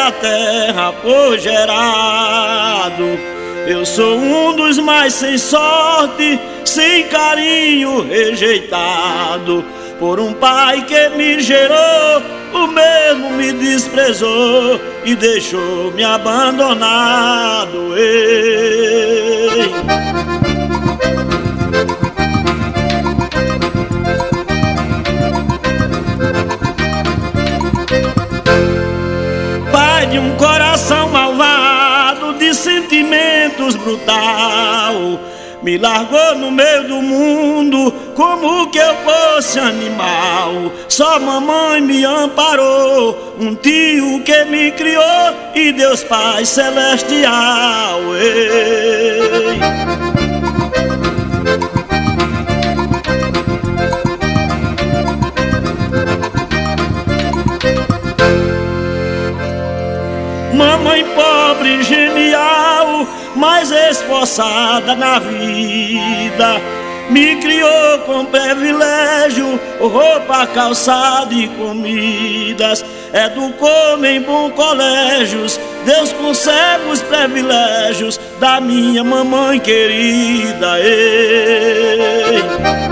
a terra por gerado. Eu sou um dos mais sem sorte, sem carinho, rejeitado por um pai que me gerou. O mesmo me desprezou e deixou-me abandonado. Ei. Pai de um coração malvado, de sentimentos brutal, me largou no meio do mundo como que eu fosse animal. Só mamãe me amparou, um tio que me criou e Deus Pai Celestial. Ei. Mamãe pobre, genial, mas esforçada na vida, me criou com privilégio, roupa, calçado e comidas. Educou-me em bons colégios, Deus concede os privilégios da minha mamãe querida. Ei.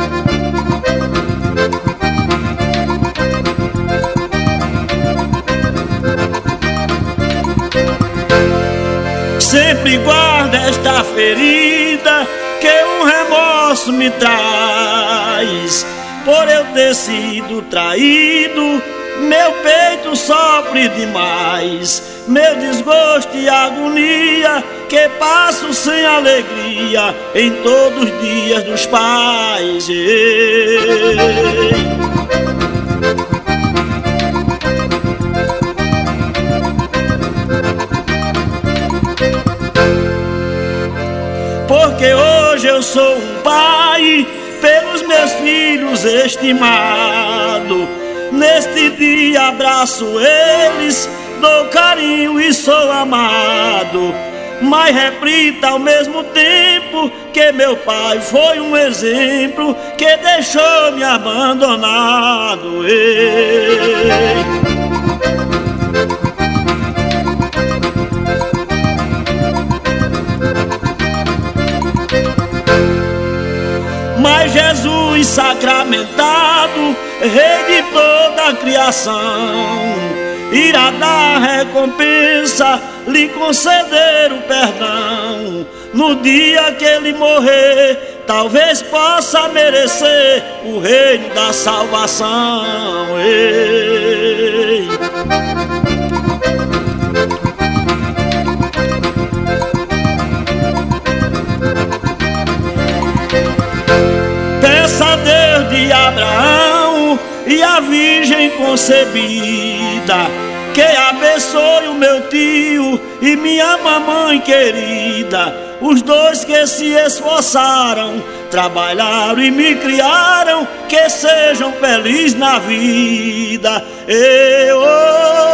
Sempre guarda esta ferida que um remorso me traz. Por eu ter sido traído, meu peito sofre demais. Meu desgosto e agonia que passo sem alegria em todos os dias dos pais. Ei. Porque hoje eu sou um pai pelos meus filhos estimado. Neste dia abraço eles, dou carinho e sou amado. Mas reflita ao mesmo tempo que meu pai foi um exemplo que deixou-me abandonado. Ei. Mas Jesus sacramentado, Rei de toda a criação, irá dar recompensa, lhe conceder o perdão. No dia que ele morrer, talvez possa merecer o reino da salvação. Ei. Peça a Deus de Abraão e a Virgem concebida, que abençoe o meu tio e minha mamãe querida, os dois que se esforçaram, trabalharam e me criaram, que sejam felizes na vida. Eu